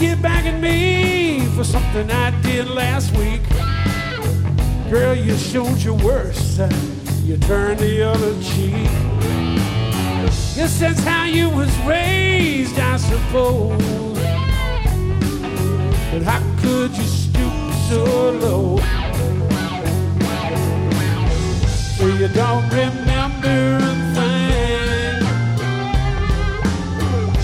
get back at me for something I did last week. Girl, you showed your worst. You turned the other cheek. Guess that's how you was raised, I suppose. But how could you stoop so low? So you don't remember